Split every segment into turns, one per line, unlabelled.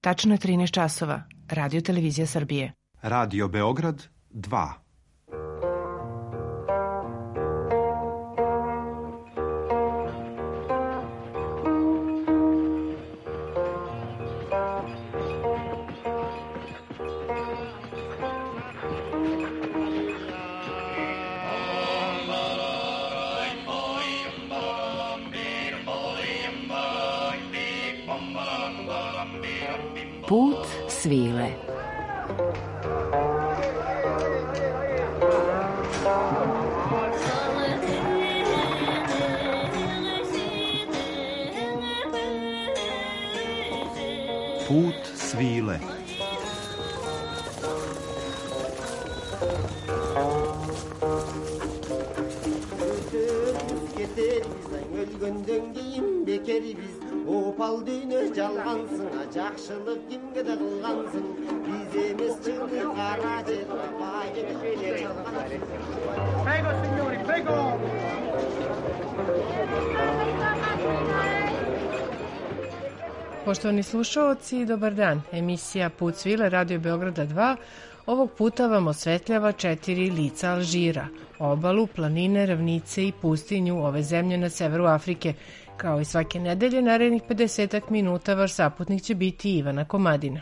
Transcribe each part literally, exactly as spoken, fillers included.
Tačno je trinaest časova. Radio Televizija Srbije.
Radio Beograd dva.
Put svile.
Put svile.
Opal düğünü çalgansın, жақшылық kimge de kılgansın. Biz emiz çıktı kara çekme, bayını çalgansın.
Prego, signori, prego!
Poštovani slušaoci, dobar dan. Emisija Put svile Radio Beograda dva ovog puta vam osvetljava četiri lica Alžira, obalu, planine, ravnice i pustinju ove zemlje na severu Afrike. Kao i svake nedelje, narednih pedesetak minuta vaš saputnik će biti Ivana Komadina.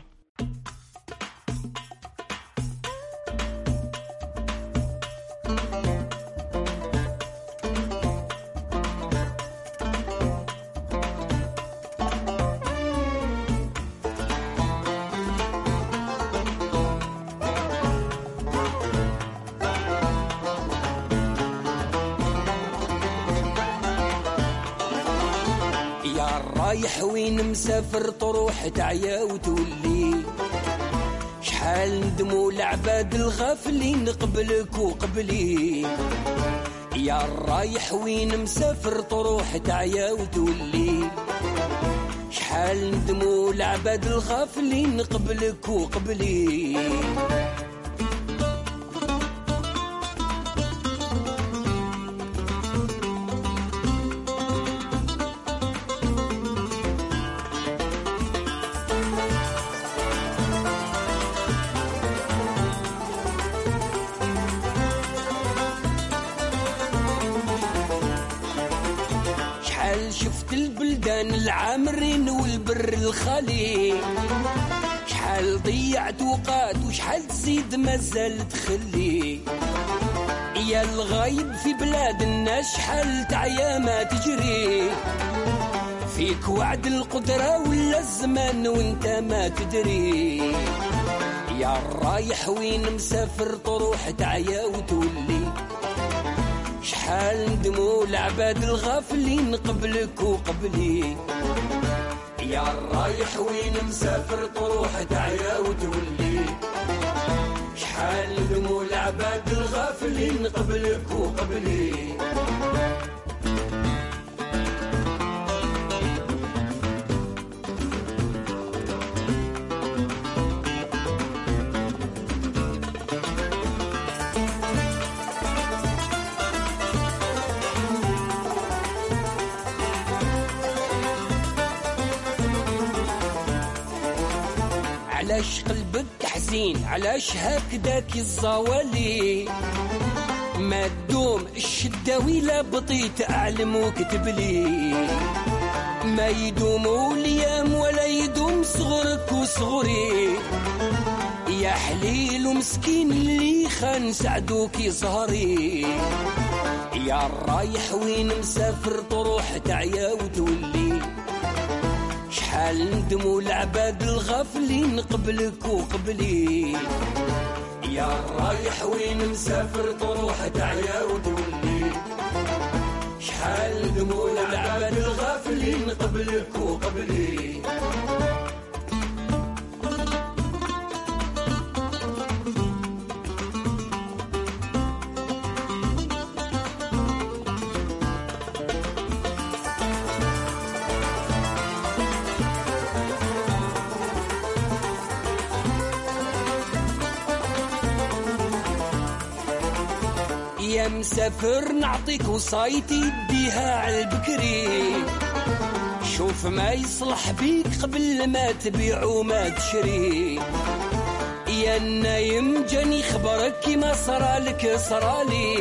رايح وين مسافر تروح تعيا وتولي شحال ندمو العباد الغافلين قبلك وقبلي يا رايح وين مسافر تروح تعيا وتولي شحال ندمو العباد الغافلين قبلك وقبلي شفت البلدان العامرين والبر الخالي شحال ضيعت وقات وشحال تزيد مازال تخلي يا الغايب في بلاد الناس شحال تعيا ما تجري فيك وعد القدرة ولا الزمان وانت ما تدري يا رايح وين مسافر تروح تعيا وتولي شحال ندمو العباد الغافلين قبلك وقبلي يا رايح وين مسافر تروح تعيا وتولي شحال ندمو العباد الغافلين قبلك وقبلي علاش قلبك حزين علاش هكداك الزوالي ما تدوم الشدة ولا بطيت أعلم وكتب لي ما يدوموا اليام ولا يدوم صغرك وصغري يا حليل ومسكين اللي خان سعدوك صهري يا رايح وين مسافر تروح تعيا وتولي شحال ندمو العباد الغافلين قبلك وقبلي يا رايح وين مسافر تروح تعيا وتولي شحال ندمو العباد الغافلين قبلك وقبلي يا مسافر نعطيك وصايتي يديها عالبكري شوف شوف ما يصلح بيك قبل ما تبيع وما تشري. يا النايم جاني خبرك كيما صرالك صرالي،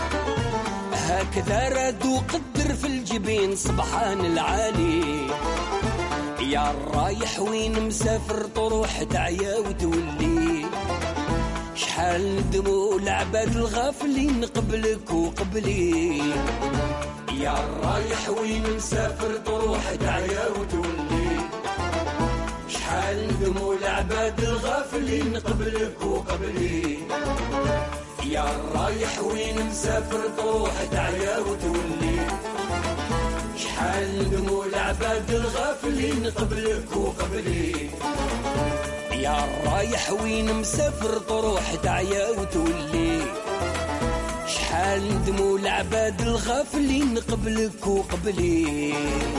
هكذا رادو قدر في الجبين سبحان العالي. يا الرايح وين مسافر طروح تعيا وتولي، شحال ندمو العباد الغافلين قبلك وقبلي. يا الرايح وين مسافر طروح تعيا وتولي، شحال ندمو العباد الغافلين قبلك وقبلي. يا الرايح وين مسافر طروح تعيا وتولي، شحال ندمو العباد الغافلين قبلك وقبلي. يا الرايح وين مسافر طروح تعيا وتولي، شحال ندمو العباد الغافلين قبلك وقبلي.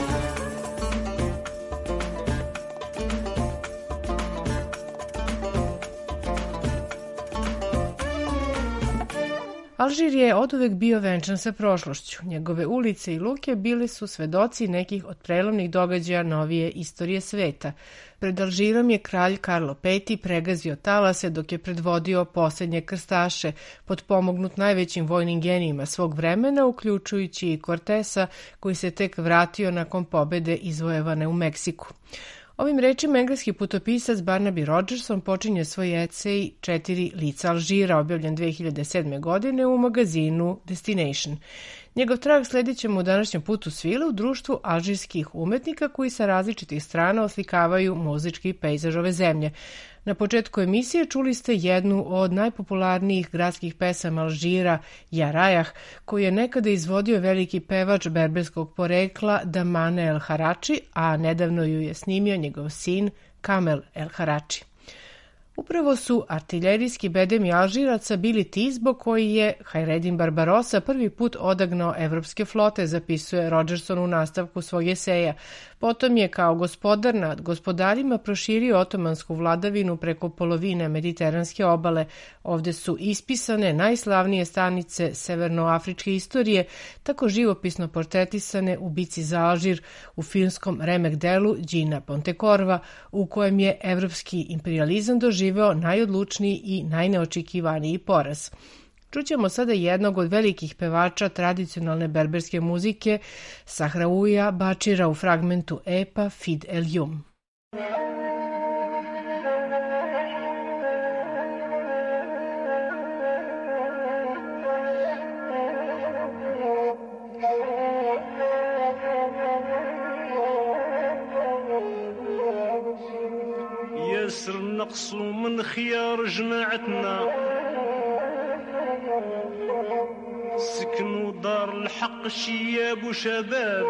Alžir je oduvek bio venčan sa prošlošću. Njegove ulice i luke bili su svedoci nekih od prelomnih događaja novije istorije sveta. Pred Alžirom je kralj Karlo Peti pregazio talase dok je predvodio posljednje krstaše, potpomognut najvećim vojnim genijima svog vremena, uključujući i Cortesa, koji se tek vratio nakon pobede izvojevane u Meksiku. Ovim rečima engleski putopisac Barnaby Rogerson počinje svoj esej Četiri lica Alžira, objavljen dve hiljade sedme. godine u magazinu Destination. Njegov trag sledit ćemo u današnjem putu svile u društvu alžirskih umetnika koji sa različitih strana oslikavaju muzički pejzaž ove zemlje. Na početku emisije čuli ste jednu od najpopularnijih gradskih pesama Alžira, Ja Rajah, koju je nekada izvodio veliki pevač berberskog porekla Damane El Harači, a nedavno ju je snimio njegov sin Kamel El Harači. Upravo su artiljerijski bedemi Alžiraca bili ti zbog koji je Hayreddin Barbarossa prvi put odagnao evropske flote, zapisuje Rogerson u nastavku svog eseja. Potom je kao gospodar nad gospodarima proširio otomansku vladavinu preko polovine mediteranske obale. Ovde su ispisane najslavnije stanice severnoafričke istorije, tako živopisno portretisane u Bici za Alžir u filmskom remek delu Gina Pontecorva, u kojem je evropski imperializam doživeo najodlučniji i najneočekivaniji poraz. Čućemo sada jednog od velikih pevača tradicionalne berberske muzike, Sahraouija Bačira, u fragmentu epa Fid el Yum.
ياسر نقصوا من خيار جماعتنا، سكنوا دار الحق شياب وشباب.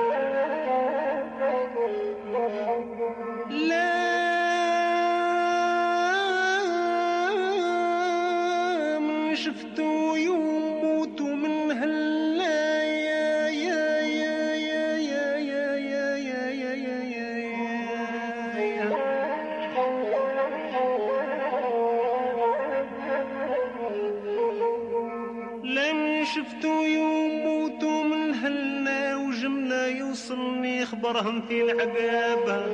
لا من شفتوا يموتوا من هلا يا يا يا يا يا يا يا يا يا يا لا من شفتوا يموتوا من هلا وجمنا يوصلني خبرهم في العقابة.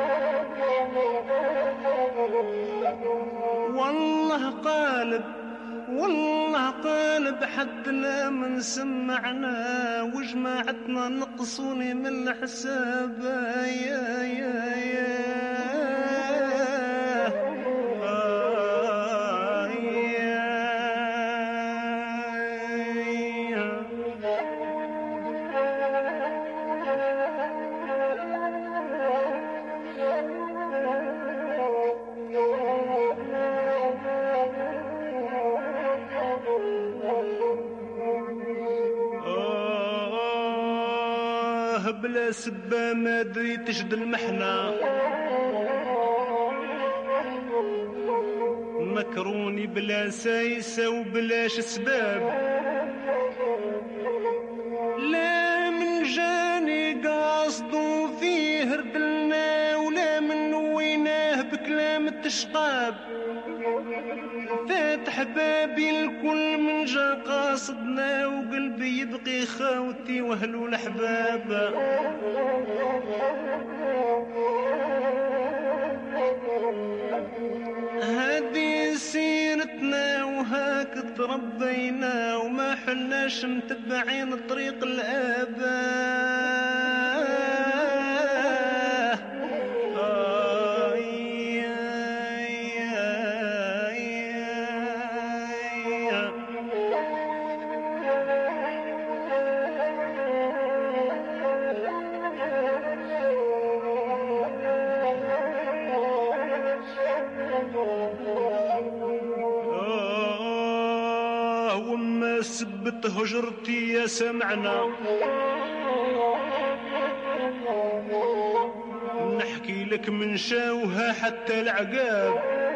والله قالب والله قالب حدنا من سمعنا وجماعتنا نقصوني من الحساب. يا يا يا بلا سبة ما دري تشد المحنة، مكروني بلا سايسة وبلاش سباب. لا من جاني قاصدو فيه ردلنا ولا من ويناه بكلام نامت شقاب فاتح بابي الكل من جا قاصدنا وقلبي يبقي خاوتي واهلو الأحباب هادي سيرتنا وهاك تربينا وما حلناش متبعين طريق الآباء سبت هجرتي يا سمعنا نحكي لك من شاوها حتى العقاب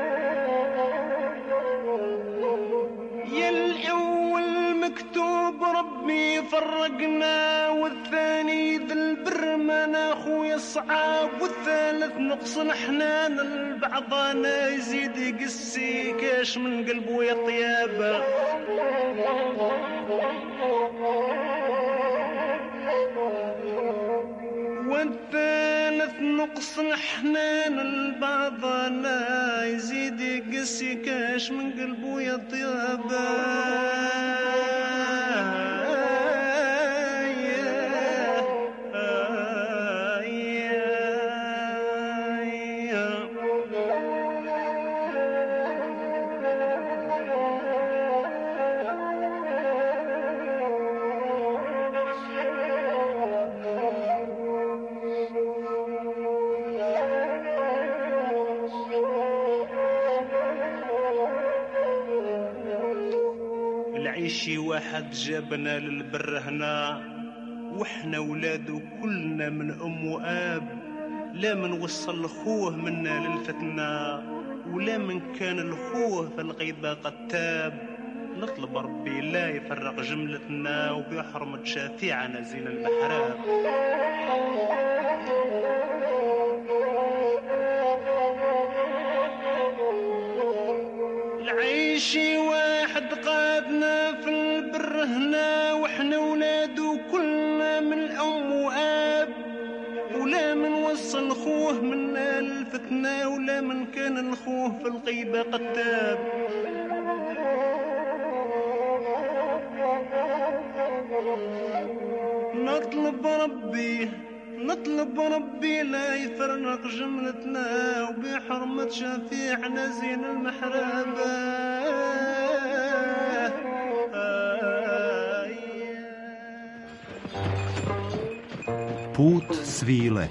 يا الأول مكتوب ربي فرقنا والثاني ذا البر ما أخويا الصعاب والثالث نقص الحنان البعضانا يزيد يقسي كاش من قلبه يا طيابة والثالث نقص الحنان البعضانا يزيد يقسي كاش من قلبه يا طيابة العيشي واحد جابنا للبر هنا واحنا ولاده كلنا من ام واب لا من وصل خوه منا للفتنة ولا من كان الخوه في الغيبة قتاب نطلب ربي لا يفرق جملتنا وبيحرمة شافعنا زين المحراب العيشي واحد قادنا في البر هنا واحنا ولاده كلنا من الام واب ولا من وصل خوه منا للفتنة ولا من كان الخوه في الغيبة قتاب نطلب ربي نطلب ربي لا يفرق جملتنا وبحرمة شفيعنا زين المحرابة
Put svile.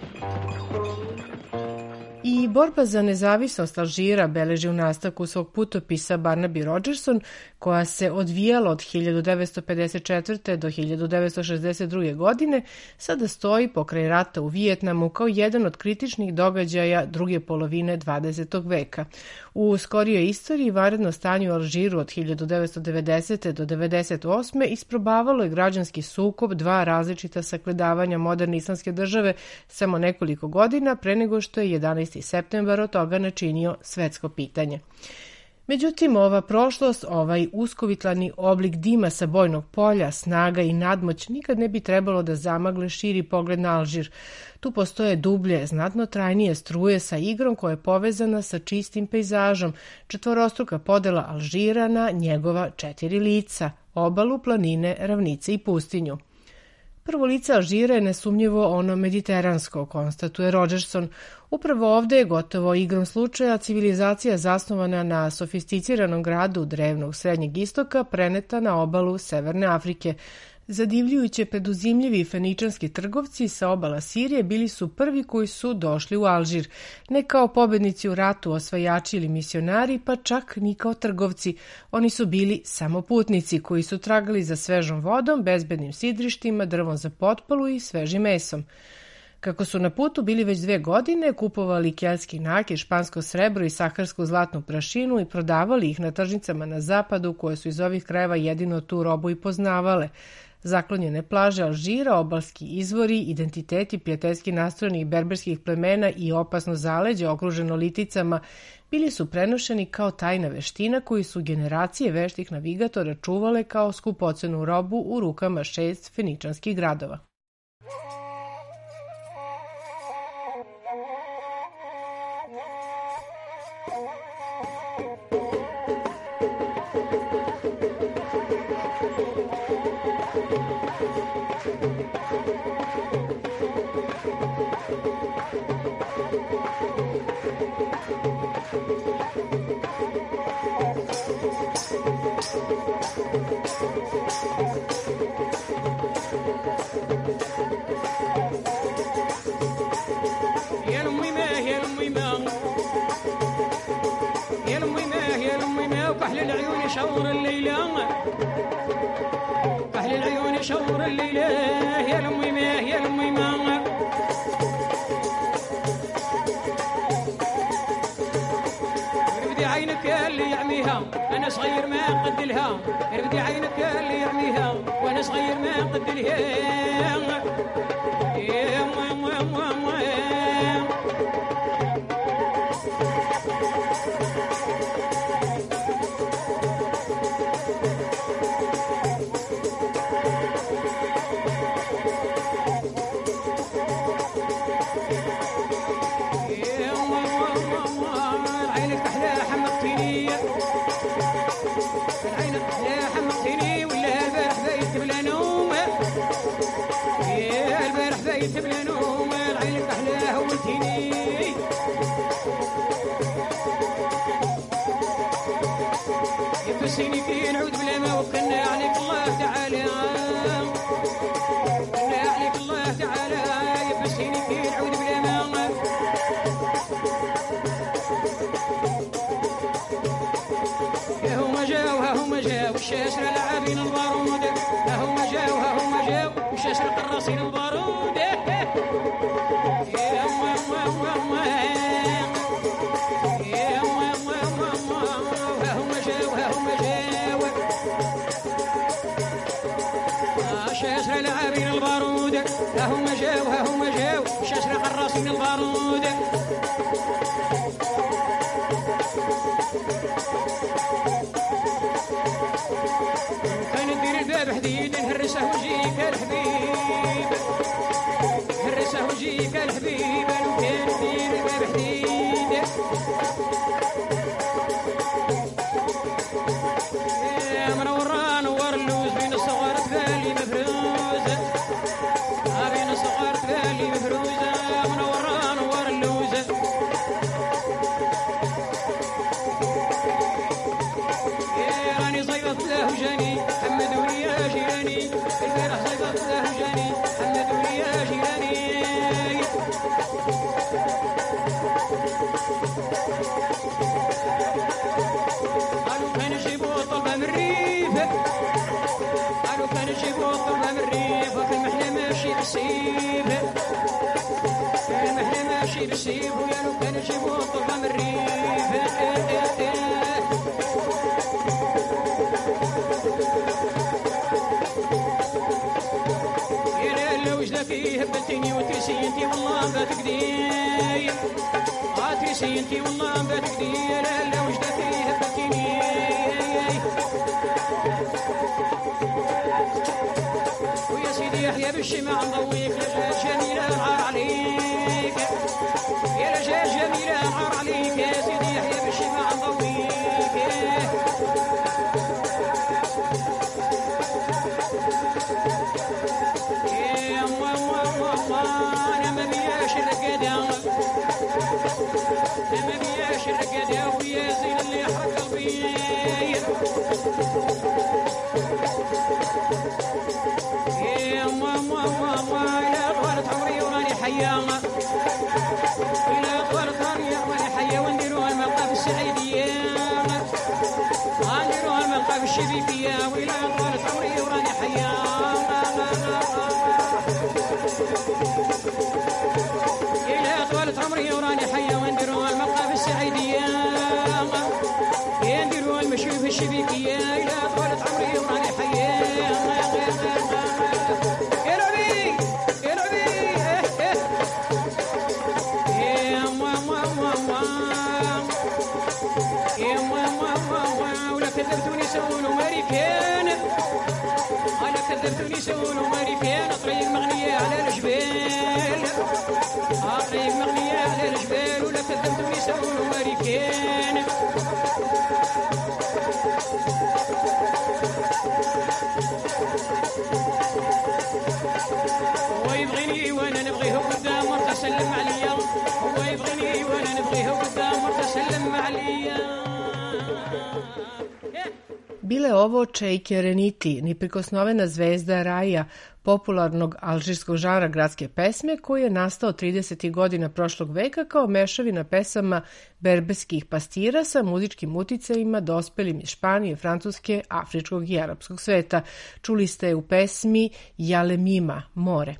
I borba za nezavisnost Alžira beleži u nastavku svog putopisa Barnaby Rogerson, koja se odvijala od hiljadu devetsto pedeset četvrte. do hiljadu devetsto šezdeset druge. godine, sada stoji pokraj rata u Vijetnamu kao jedan od kritičnih događaja druge polovine dvadesetog veka. U skorijoj istoriji vanredno stanje u Alžiru od hiljadu devetsto devedesete. do devedeset osme. isprobavalo je građanski sukob dva različita sagledavanja moderne islamske države samo nekoliko godina pre nego što je jedanaesti septembar od toga načinio svetsko pitanje. Međutim, ova prošlost, ovaj uskovitlani oblik dima sa bojnog polja, snaga i nadmoć nikad ne bi trebalo da zamagle širi pogled na Alžir. Tu postoje dublje, znatno trajnije struje sa igrom koja je povezana sa čistim pejzažom, četvorostruka podela Alžira na njegova četiri lica, obalu, planine, ravnice i pustinju. Prvo lice Alžira je nesumnjivo ono mediteransko, konstatuje Rogerson. Upravo ovde je gotovo igrom slučaja civilizacija zasnovana na sofisticiranom gradu drevnog srednjeg istoka preneta na obalu Severne Afrike. Zadivljujuće preduzimljivi feničanski trgovci sa obala Sirije bili su prvi koji su došli u Alžir, ne kao pobednici u ratu, osvajači ili misionari, pa čak ni kao trgovci. Oni su bili samo putnici koji su tragali za svežom vodom, bezbednim sidrištima, drvom za potpalu i svežim mesom. Kako su na putu bili već dve godine, kupovali keltski nakit, špansko srebro i saharsku zlatnu prašinu i prodavali ih na tržnicama na zapadu, koje su iz ovih krajeva jedino tu robu i poznavale. Zaklonjene plaže Alžira, obalski izvori, identiteti prijateljski nastrojenih berberskih plemena i opasno zaleđe okruženo liticama bili su prenošeni kao tajna veština koju su generacije veštih navigatora čuvale kao skupocenu robu u rukama šest feničanskih gradova.
كحل العيون شور الليلة كحل العيون شور الليلة يا لمي ما يا لمي ما ربدي عينك اللي يعميها أنا صغير ما قد لها ربدي عينك اللي يعميها وأنا صغير ما قد لها يا ما ما ما ما يبسيني كي نعود بلا ما وكلنا عليك الله تعالى كنا عليك الله تعالى يبسيني كي نعود بلا ما يا هما جاو ها هما جاو الشاشرة لاعبين البارود ها هما جاو ها هما جاو الشاشرة قراصين البارود يا ما ما ما ما يا ما ما ما ما ها هما جاو ها هما جاو الشاشرة لاعبين البارود ها هما جاو ها هما جاو الشاشرة قراصين البارود كان ندير الباب حديد نهرسه وجيك الحبيب نهرسه وجيك الحبيب لو كان ندير الباب حديد يا منورة نور اللوز بين الصغار تبالي مفروزة بين الصغار تبالي مفروزة منورة نور اللوز راني صيبت له جاني حمدوني يا جيراني البارح صيبت له جاني حمدوني يا جيراني قالوا كان يجيبوا طلبة من الريف قالوا كان يجيبوا طلبة من الريف وكل محلى ماشي بالسيف كل محلى ماشي بالسيف ويا لو كان يجيبوا طلبة من الريف فيه هبلتيني وترسينتي والله بتقدي اه ترسينتي والله بتقدي لا لا وجدت فيه هبلتيني ويا سيدي يحيى بالشمع نضويك لجاج جميلة العار عليك يا لجاج جميلة العار عليك يا سيدي يحيى بالشمع نضويك أنا ما بياش الرقادة أنا ما بياش الرقادة ويا زين اللي يحرق قلبي يا ماما ماما إلى طولت عمري وراني حيا إلى طولت عمري وراني حيا ونديروها الملقى في السعيدية نديروها الملقى في الشبيكية وإلى طولت عمري وراني حيا إلى طولت عمري وراني حيا ونديروا الملقى في السعيدية ينديروا المشي في الشبيكية إلى طولت عمري وراني حيا يا ماما ولا كذبتوني سولوا ماريكان انا كذبتوني سولوا ماريكان طريق مغنيه على الجبال طريق مغنيه على الجبال ولا كذبتوني سولوا ماريكان هو يبغيني وانا نبغيه قدام مرة سلم عليا هو يبغيني وانا نبغيه قدام مرة سلم عليا.
Bile ovo Čejke Reniti, neprikosnovena zvezda raja popularnog alžirskog žanra gradske pesme koji je nastao tridesetih godina prošlog veka kao mešavina pesama berberskih pastira sa muzičkim uticajima dospelim iz Španije, Francuske, afričkog i arapskog sveta. Čuli ste u pesmi Jalemima, more.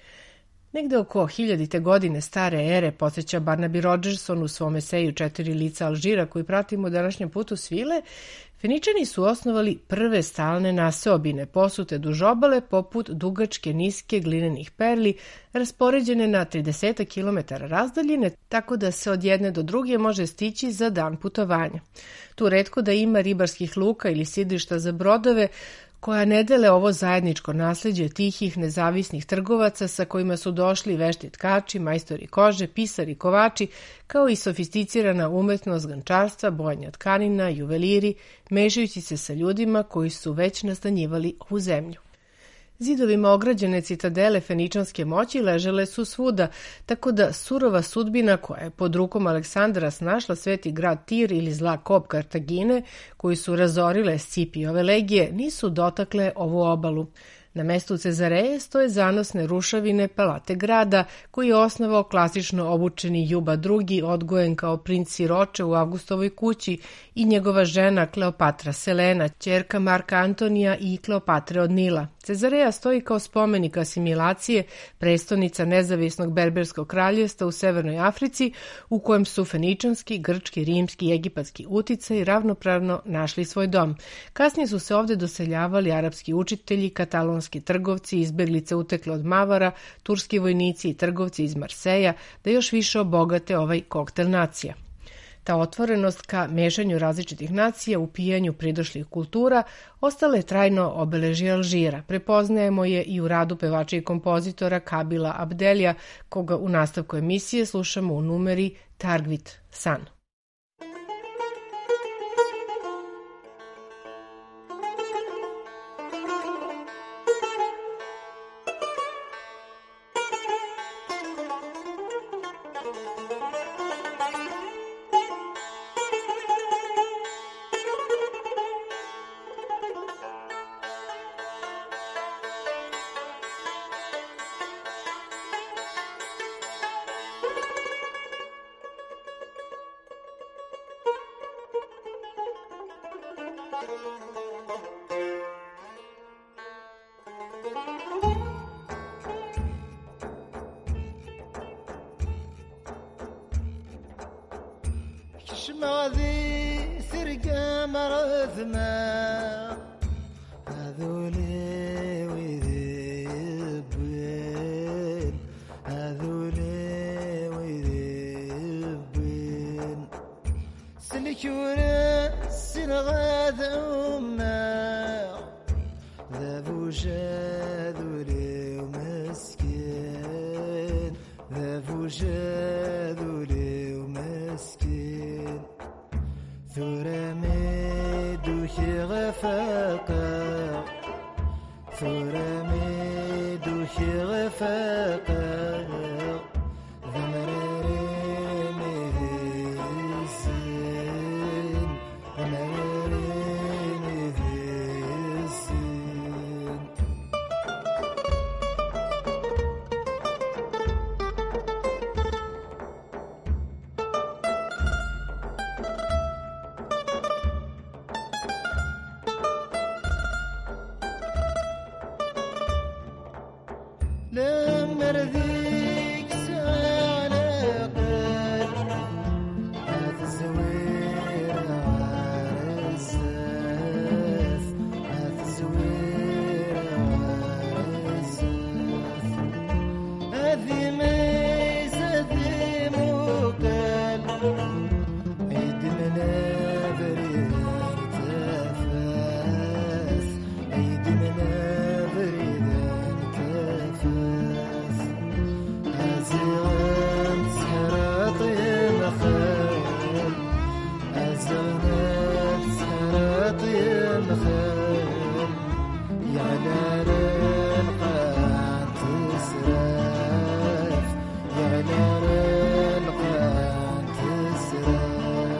Negde oko hiljadite godine stare ere, podsjeća Barnaby Rogerson u svom eseju Četiri lica Alžira koji pratimo u današnjem putu svile, Feničani su osnovali prve stalne naseobine, posute duž obale poput dugačke niske glinenih perli, raspoređene na trideset kilometara razdaljine, tako da se od jedne do druge može stići za dan putovanja. Tu retko da ima ribarskih luka ili sidrišta za brodove, koja ne dele ovo zajedničko nasleđe tihih nezavisnih trgovaca sa kojima su došli vešti tkači, majstori kože, pisari, kovači, kao i sofisticirana umetnost gančarstva, bojanja tkanina, juveliri, mešajući se sa ljudima koji su već nastanjivali ovu zemlju. Zidovima ograđene citadele feničanske moći ležele su svuda, tako da surova sudbina koja je pod rukom Aleksandra snašla sveti grad Tir ili zla kop Kartagine, koji su razorile Scipijove legije, nisu dotakle ovu obalu. Na mestu Cezareje stoje zanosne rušavine palate grada, koji je osnovao klasično obučeni Juba drugi, odgojen kao princ siroče u Avgustovoj kući, i njegova žena Kleopatra Selena, ćerka Marka Antonija i Kleopatre od Nila. Cezareja stoji kao spomenik asimilacije, prestonica nezavisnog berberskog kraljevstva u Severnoj Africi, u kojem su feničanski, grčki, rimski i egipatski uticaj ravnopravno našli svoj dom. Kasnije su se ovde doseljavali arapski učitelji, katalonski trgovci, izbeglice utekle od Mavara, turski vojnici i trgovci iz Marseja, da još više obogate ovaj koktel nacija. Ta otvorenost ka mešanju različitih nacija u pijanju pridošlih kultura ostale je trajno obeležje Alžira. Prepoznajemo je i u radu pevača i kompozitora Kabila Abdelija, koga u nastavku emisije slušamo u numeri Targvit San.
شماذي سرقة مرثمة هذولي ويذبين هذولي ويذبين سلكونا سنغاذ أمة ذابو جاذولي ومسكين ذابو جاذولي ومسكين ثورة ميدوكي غفاقا ثورة ميدوكي غفاقا ذمراري مهزين ذمراري مهزين لما رذيك سالقين هذا الزوير
زغنات سهراتي الخير يعلى القاع تسرف يعلى القاع تسرف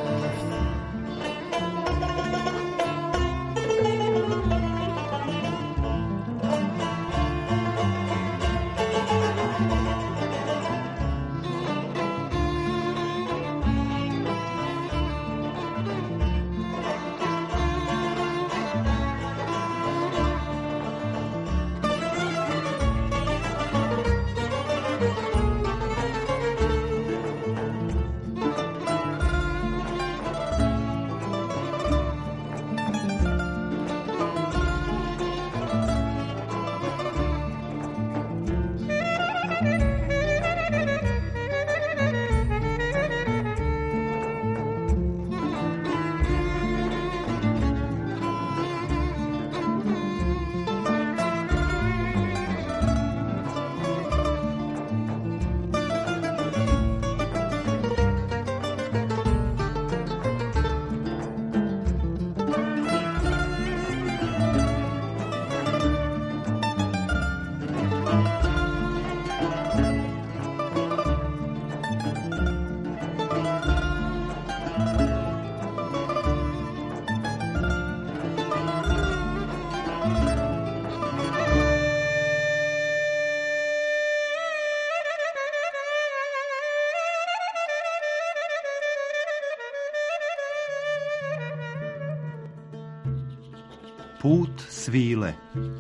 Put svile.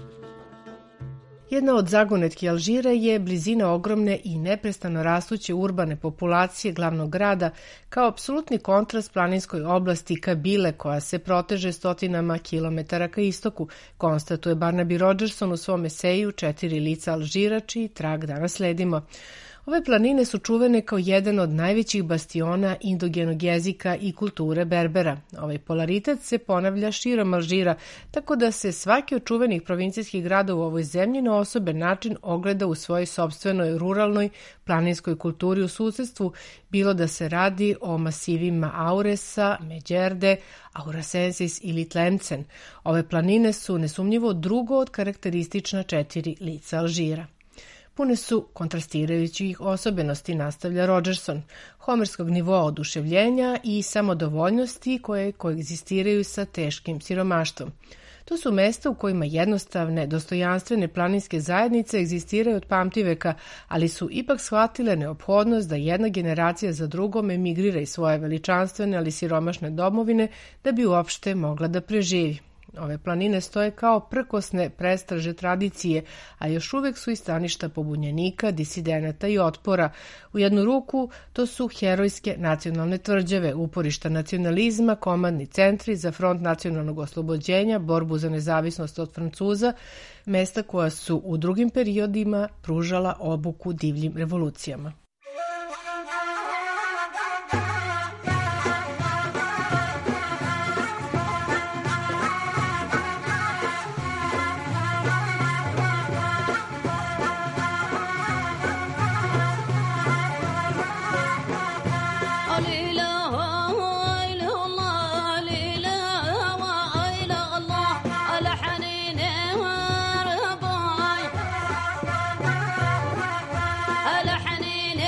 Jedna od zagonetki Alžira je blizina ogromne i neprestano rastuće urbane populacije glavnog grada kao apsolutni kontrast planinskoj oblasti Kabile koja se proteže stotinama kilometara ka istoku, konstatuje Barnaby Rogerson u svom eseju Četiri lica Alžira, čiji trag danas sledimo. Ove planine su čuvene kao jedan od najvećih bastiona indogenog jezika i kulture Berbera. Ovaj polaritet se ponavlja širom Alžira, tako da se svaki od čuvenih provincijskih grada u ovoj zemlji na osoben način ogleda u svojoj sopstvenoj ruralnoj planinskoj kulturi u susedstvu, bilo da se radi o masivima Auresa, Međerde, Aurasensis ili Tlemcen. Ove planine su nesumnjivo drugo od karakteristična četiri lica Alžira. Pune su kontrastirajućih osobenosti, nastavlja Rogerson, homerskog nivoa oduševljenja i samodovoljnosti koje koegzistiraju sa teškim siromaštvom. To su mesta u kojima jednostavne, dostojanstvene planinske zajednice egzistiraju od pamtiveka, ali su ipak shvatile neophodnost da jedna generacija za drugom emigrira iz svoje veličanstvene, ali siromašne domovine da bi uopšte mogla da preživi. Ove planine stoje kao prkosne prestraže tradicije, a još uvek su i staništa pobunjenika, disidenata i otpora. U jednu ruku to su herojske nacionalne tvrđave, uporišta nacionalizma, komandni centri za front nacionalnog oslobođenja, borbu za nezavisnost od Francuza, mesta koja su u drugim periodima pružala obuku divljim revolucijama.
حنين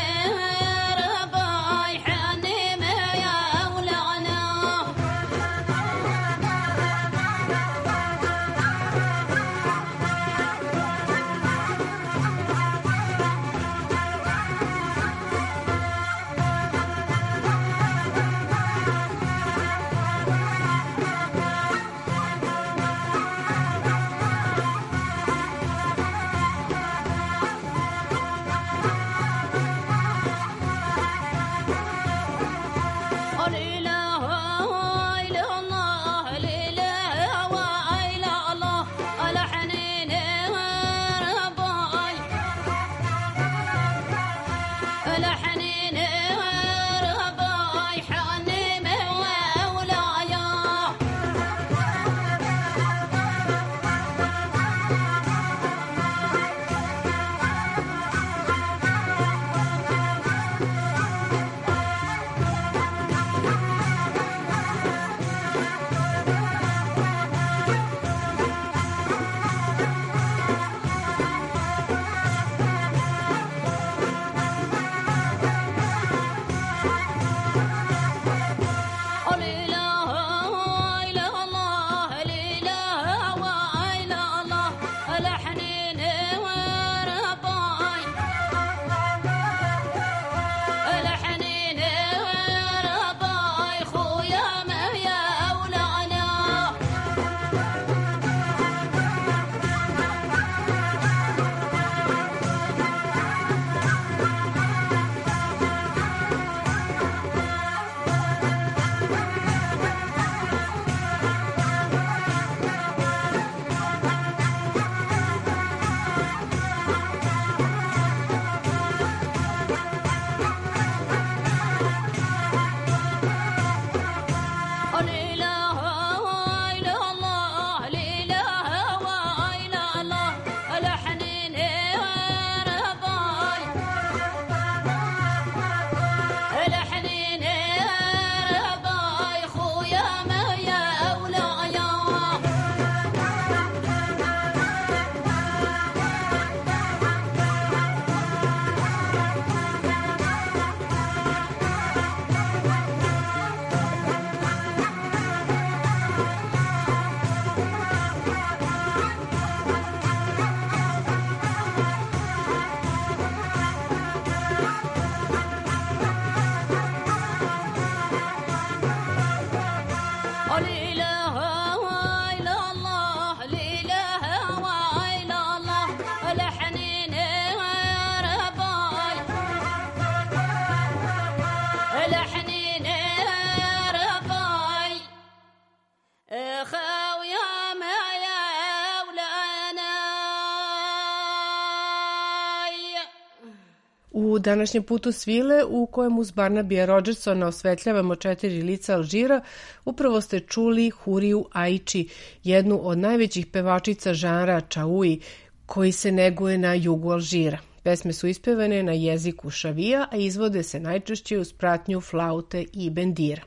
U današnjem putu svile, u kojem uz Barnabija Rodžersona osvetljavamo četiri lica Alžira, upravo ste čuli Huriju Aiči, jednu od najvećih pevačica žanra čaui, koji se neguje na jugu Alžira. Pesme su ispevane na jeziku šavija, a izvode se najčešće uz pratnju flaute i bendira.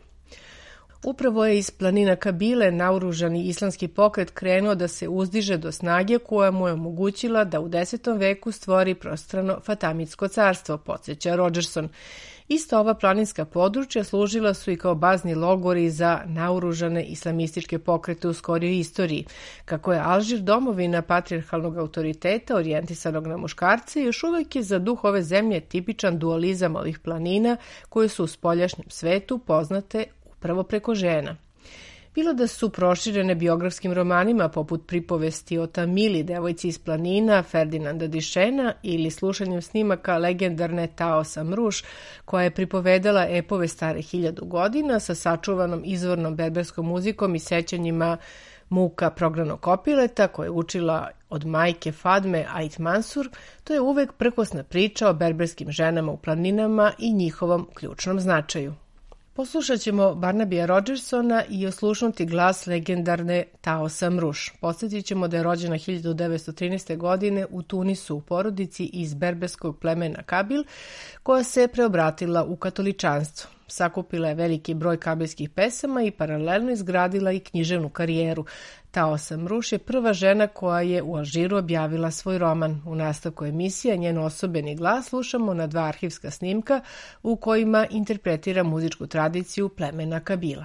Upravo je iz planina Kabile naoružani islamski pokret krenuo da se uzdiže do snage koja mu je omogućila da u desetom veku stvori prostrano Fatamitsko carstvo, podsjeća Rodžerson. Ista ova planinska područja služila su i kao bazni logori za naoružane islamističke pokrete u skorijoj istoriji. Kako je Alžir domovina patrijarhalnog autoriteta orijentisanog na muškarce, još uvek je za duh ove zemlje tipičan dualizam ovih planina koje su u spoljašnjem svetu poznate upravo preko žena. Bilo da su proširene biografskim romanima poput pripovesti o Tamili, devojci iz planina Ferdinanda Dišena, ili slušanjem snimaka legendarne Tao Samruš, koja je pripovedala epove stare hiljadu godina sa sačuvanom izvornom berberskom muzikom i sećanjima muka prognanog kopileta koje je učila od majke Fadme Ait Mansur, to je uvek prkosna priča o berberskim ženama u planinama i njihovom ključnom značaju. Poslušat ćemo Barnabija Rodžersona i oslušnuti glas legendarne Tao Samruš. Podsjetit ćemo da je rođena hiljadu devetsto trinaeste. godine u Tunisu u porodici iz berberskog plemena Kabil, koja se preobratila u katoličanstvo. Sakupila je veliki broj kabilskih pesama i paralelno izgradila i književnu karijeru. Tao Samruš je prva žena koja je u Alžiru objavila svoj roman. U nastavku emisija njen osobeni glas slušamo na dva arhivska snimka u kojima interpretira muzičku tradiciju plemena Kabila.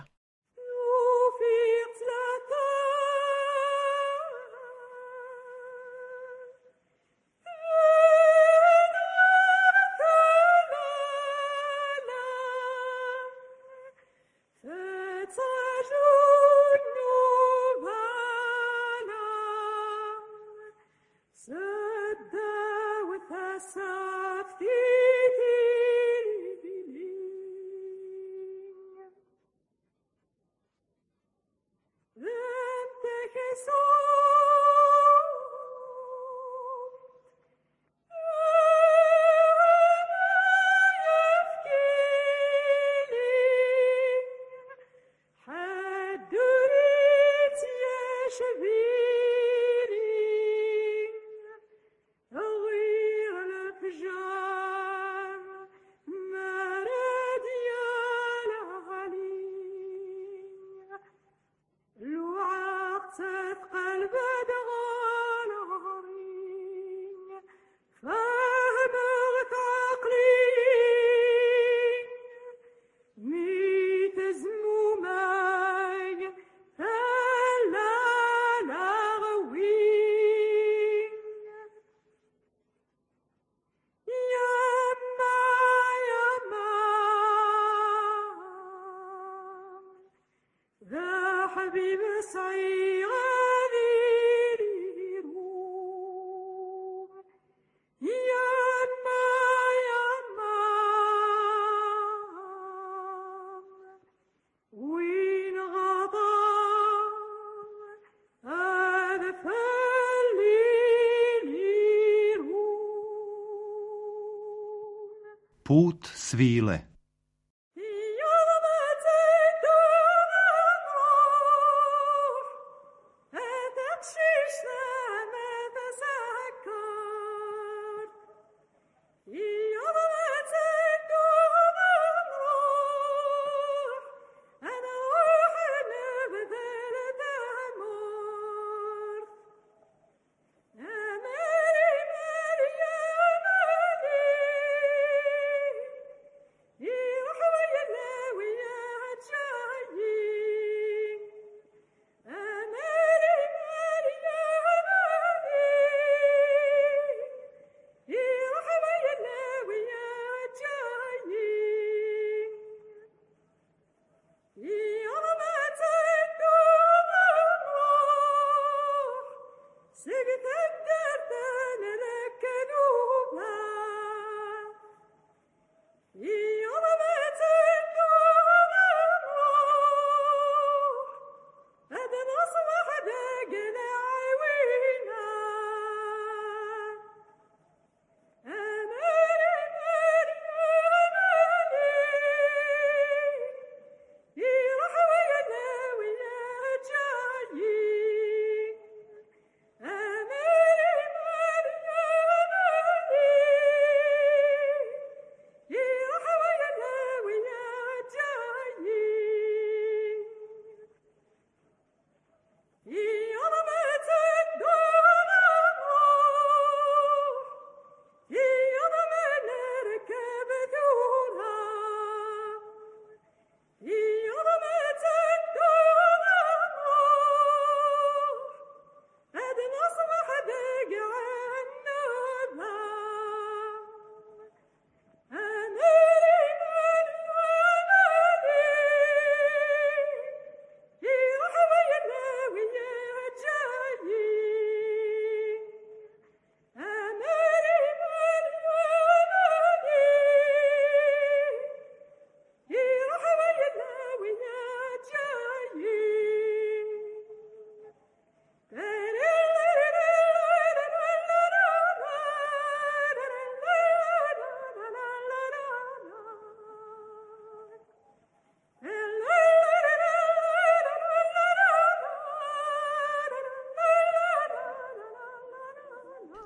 Put svile.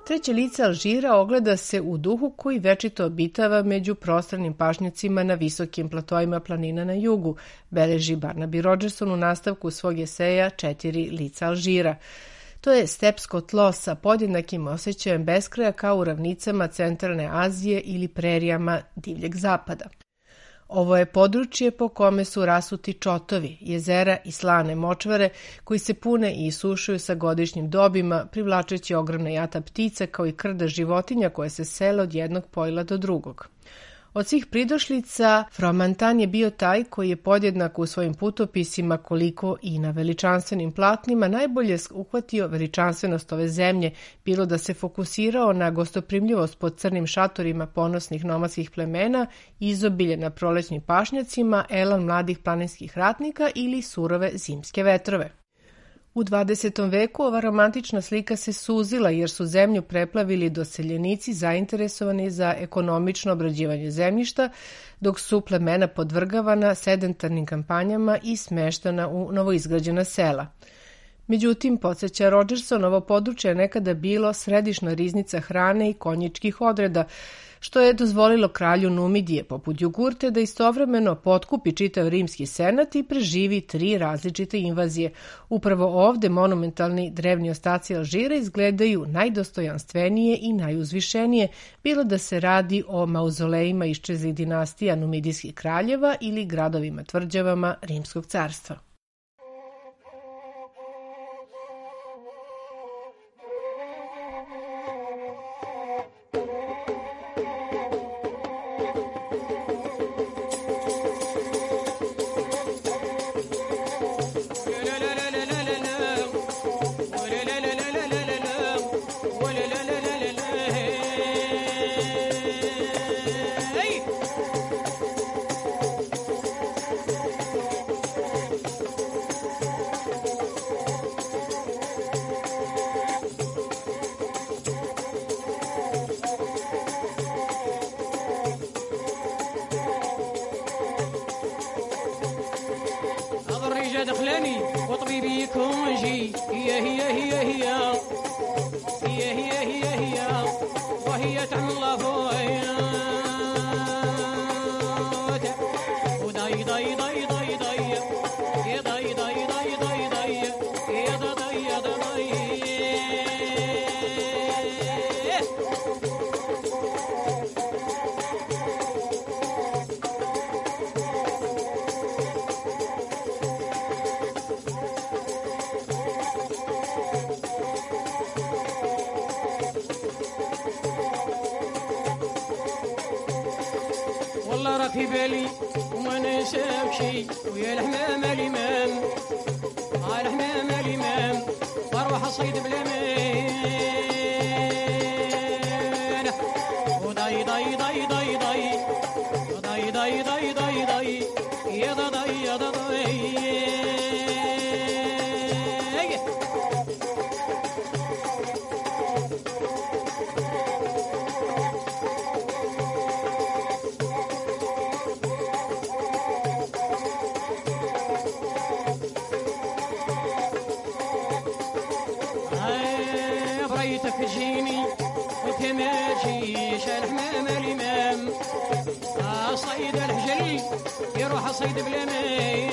Treće lice Alžira ogleda se u duhu koji večito obitava među prostranim pašnjacima na visokim platoima planina na jugu, beleži Barnaby Rogerson u nastavku svog eseja Četiri lica Alžira. To je stepsko tlo sa podjednakim osjećajem beskraja kao u ravnicama centralne Azije ili prerijama divljeg zapada. Ovo je područje po kome su rasuti čotovi, jezera i slane močvare koji se pune i isušuju sa godišnjim dobima, privlačeći ogromna jata ptica kao i krda životinja koje se sele od jednog pojla do drugog. Od svih pridošlica, Fromantan je bio taj koji je podjednako u svojim putopisima koliko i na veličanstvenim platnima najbolje uhvatio veličanstvenost ove zemlje, bilo da se fokusirao na gostoprimljivost pod crnim šatorima ponosnih nomadskih plemena, izobilje na prolećnim pašnjacima, elan mladih planinskih ratnika ili surove zimske vetrove. U dvadesetom veku ova romantična slika se suzila jer su zemlju preplavili doseljenici zainteresovani za ekonomično obrađivanje zemljišta, dok su plemena podvrgavana sedentarnim kampanjama i smeštana u novoizgrađena sela. Međutim, podsjeća Rogerson, ovo područje je nekada bilo središna riznica hrane i konjičkih odreda, što je dozvolilo kralju Numidije poput Jugurte da istovremeno potkupi čitav rimski senat i preživi tri različite invazije. Upravo ovde monumentalni drevni ostaci Alžira izgledaju najdostojanstvenije i najuzvišenije, bilo da se radi o mauzolejima iščezlih dinastija numidijskih kraljeva ili gradovima tvrđavama Rimskog carstva.
دخلاني وطبيبي يكون جي هي هي هي هي هي هي هي هي وهي تعمل الله فويا وداي داي داي داي داي يا داي داي داي داي داي يا دا داي يا دا داي في بالي وما ننساك شي ويا الحمام الامام ها الحمام الامام واروح اصيد بلا مان وداي داي داي داي داي داي داي داي داي داي يا دا داي يا دا داي تجيني وتماشيش الحمام الامام اصيد الحجري يروح اصيد بلا مان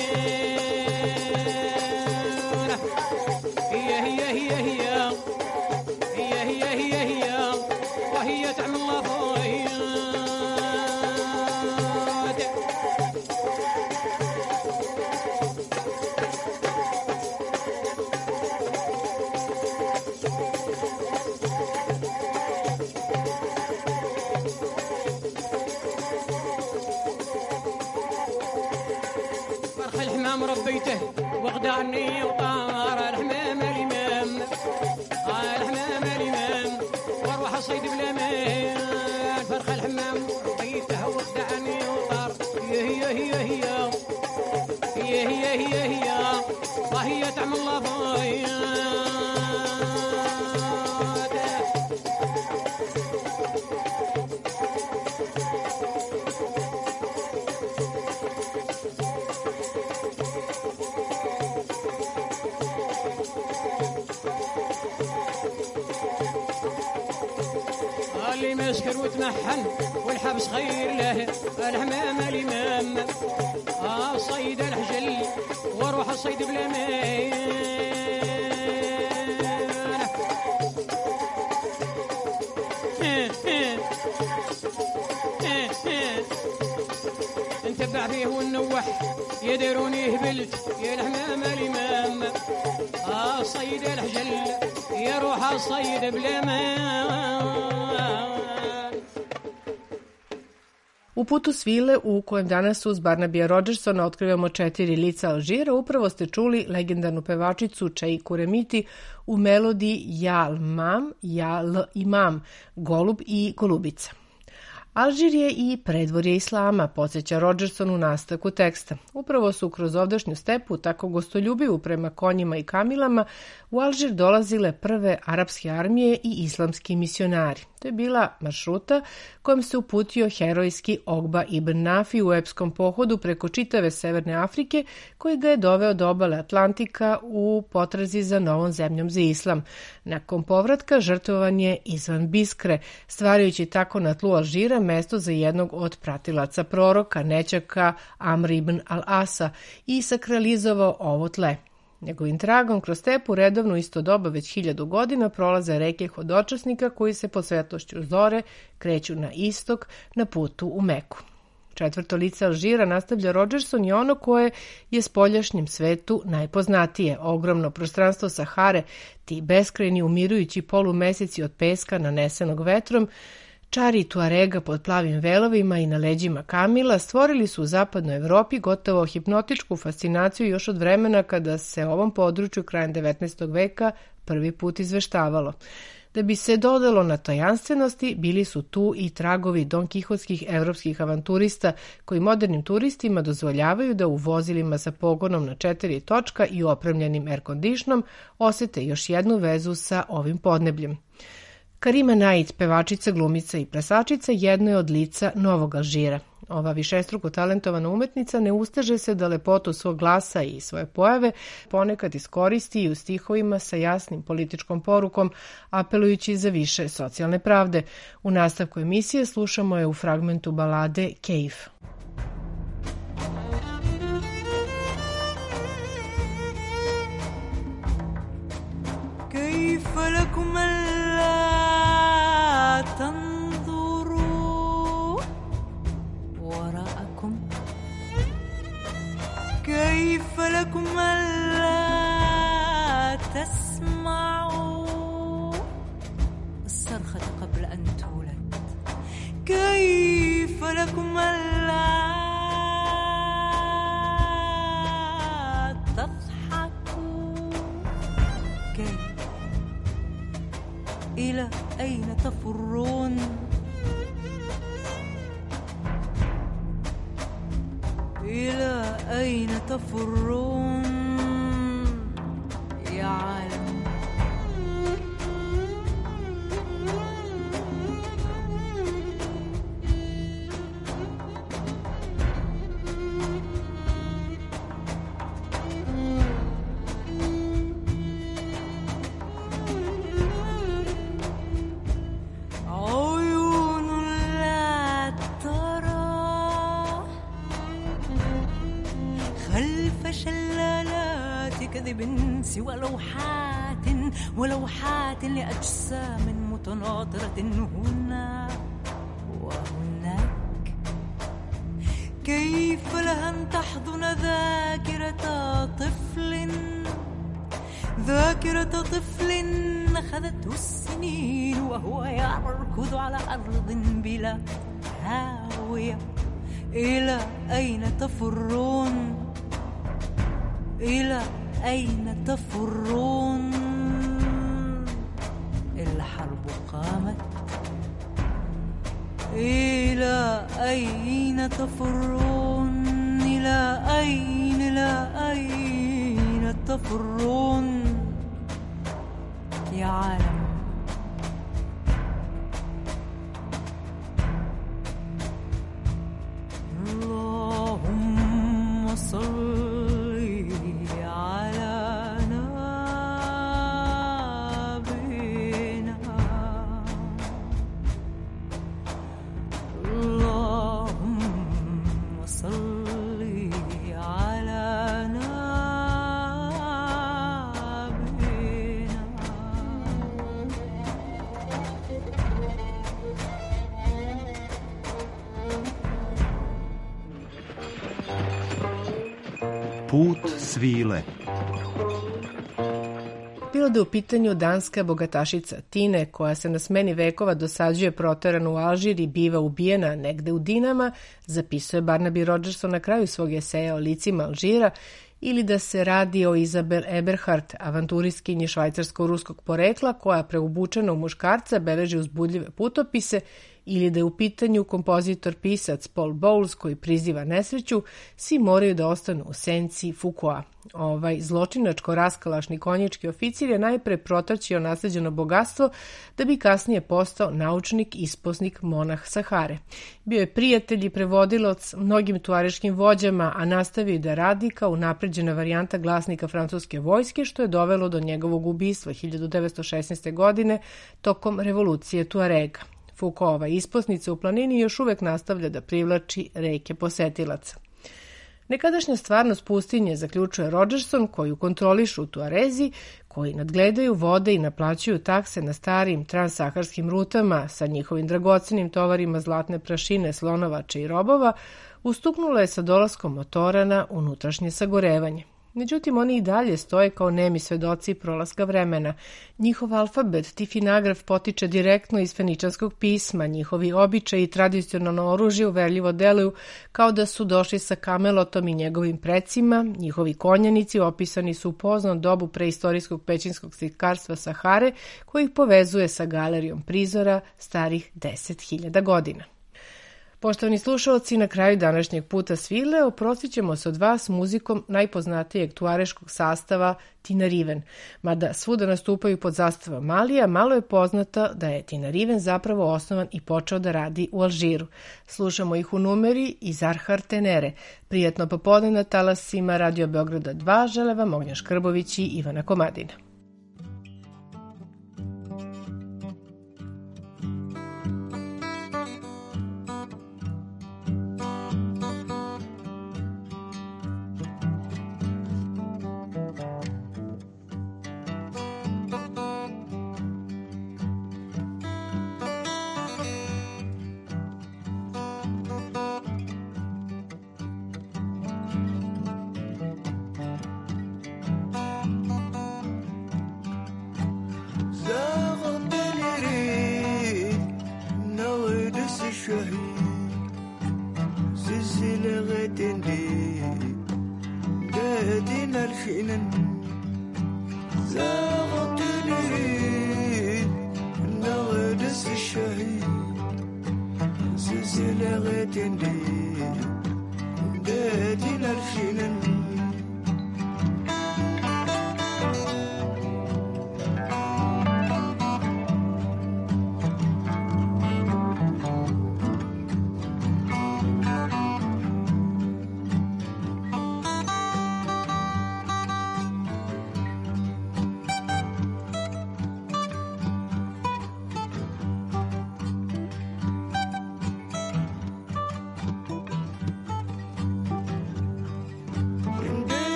هي هي هي هي هي هي هي هي وهي تعمل الله فويا ربيته وغداني وطار الحمام الامام الحمام الامام واروح اصيد بلا مان فرخ الحمام ربيته وغداني وطار هي هي هي هي هي هي هي هي وهي تعمل الله فويا يسكر وتمحن والحبس غير له الحمام الإمام آه صيد الحجل واروح الصيد بلا ماء نتبع فيه ونوح يديروني هبلت يا الحمام الإمام آه صيد الحجل يروح الصيد بلا ماء.
U putu svile, u kojem danas uz Barnabija Rodgersona otkrivamo četiri lica Alžira, upravo ste čuli legendarnu pevačicu Čeiku Remiti u melodiji Ja Mam, Ja L Imam, Golub i Golubica. Alžir je i predvorje islama, podsjeća Rodgerson u nastavku teksta. Upravo su kroz ovdašnju stepu, tako gostoljubivu prema konjima i kamilama, u Alžir dolazile prve arapske armije i islamski misionari. To je bila maršruta kojom se uputio herojski Ogba ibn Nafi u epskom pohodu preko čitave Severne Afrike, koji ga je doveo do obale Atlantika u potrazi za novom zemljom za islam. Nakon povratka žrtvovan je izvan Biskre, stvarajući tako na tlu Alžira mesto za jednog od pratilaca proroka, nećaka Amr ibn al-Asa, i sakralizovao ovo tle. Njegovim tragom kroz stepu redovno isto doba već hiljadu godina prolaze reke hodočasnika koji se po svetlošću zore kreću na istok na putu u Meku. Četvrto lice Alžira, nastavlja Rodgerson, je ono koje je spoljašnjem svetu najpoznatije. Ogromno prostranstvo Sahare, ti beskrajni umirujući polumeseci od peska nanesenog vetrom, čari Tuarega pod plavim velovima i na leđima kamila stvorili su u zapadnoj Evropi gotovo hipnotičku fascinaciju još od vremena kada se o ovom području krajem devetnaestog veka prvi put izveštavalo. Da bi se dodalo na tajanstvenosti, bili su tu i tragovi donkihotskih evropskih avanturista koji modernim turistima dozvoljavaju da u vozilima sa pogonom na četiri točka i opremljenim air-conditionom osete još jednu vezu sa ovim podnebljem. Karima Naid, pevačica, glumica i plesačica, jedno je od lica Novog Alžira. Ova višestruko talentovana umetnica ne usteže se da lepotu svog glasa i svoje pojave ponekad iskoristi i u stihovima sa jasnim političkom porukom, apelujući za više socijalne pravde. U nastavku emisije slušamo je u fragmentu balade Keif.
كيف لكم ألا تنظروا وراءكم كيف لكم ألا تسمعوا الصرخة قبل أن تولد كيف لكم ألا تضحكوا كيف إلى أين تفرون إلى أين تفرون يا عالم سوى لوحات ولوحات لأجسام متناطرة هنا وهناك كيف لها أن تحضن ذاكرة طفل ذاكرة طفل أخذته السنين وهو يركض على أرض بلا هاوية إلى أين تفرون إلى أين تفرون الحرب قامت إلى أين تفرون إلى أين إلى أين تفرون يا عالم اللهم صل
Put svile.
Bilo da je u pitanju danska bogatašica Tine, koja se na smeni vekova dosađuje proteranu u Alžir i biva ubijena negde u Dinama, zapisuje Barnaby Rogerson na kraju svog eseja o licima Alžira, ili da se radi o Izabel Eberhardt, avanturistkinji švajcarsko-ruskog porekla, koja preobučena u muškarca beleži uzbudljive putopise, ili da je u pitanju kompozitor-pisac Paul Bowles koji priziva nesreću, svi moraju da ostanu u senci Foucaulta. Ovaj zločinačko-raskalašni konjički oficir je najpre protraćio nasleđeno bogatstvo da bi kasnije postao naučnik, isposnik, monah Sahare. Bio je prijatelj i prevodilac mnogim tuareškim vođama, a nastavio da radi kao unapređena varijanta glasnika francuske vojske, što je dovelo do njegovog ubistva hiljadu devetsto šesnaeste. godine tokom revolucije Tuarega. Foucaultova isposnica u planini još uvek nastavlja da privlači reke posetilaca. Nekadašnja stvarnost pustinje, zaključuje Rogerson, koju kontrolišu Tuarezi, koji nadgledaju vode i naplaćuju takse na starim transsaharskim rutama sa njihovim dragocenim tovarima zlatne prašine, slonovača i robova, ustuknula je sa dolaskom motora na unutrašnje sagorevanje. Međutim, oni i dalje stoje kao nemi svedoci prolaska vremena. Njihov alfabet, tifinagraf, potiče direktno iz feničanskog pisma, njihovi običaji i tradicionalno oružje uverljivo deluju kao da su došli sa Kamelotom i njegovim precima, njihovi konjanici opisani su u poznom dobu preistorijskog pećinskog slikarstva Sahare, koji ih povezuje sa galerijom prizora starih deset hiljada godina. Poštovani slušalci, na kraju današnjeg puta svile oprostit ćemo se od vas muzikom najpoznatijeg tuareškog sastava Tinariven. Mada svuda nastupaju pod zastavom Malija, malo je poznata da je Tinariven zapravo osnovan i počeo da radi u Alžiru. Slušamo ih u numeri Izarhar Tenere. Prijatno popodne na talasima Radio Beograda dva žele vam Ognja Škrbović i Ivana Komadina.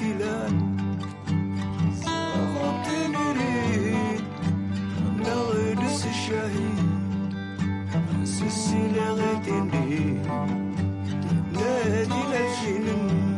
No
السيلة تندي نادي للجنن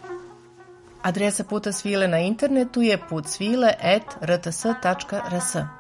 Adresa Puta svile na internetu je putsvile at r t s tačka r s.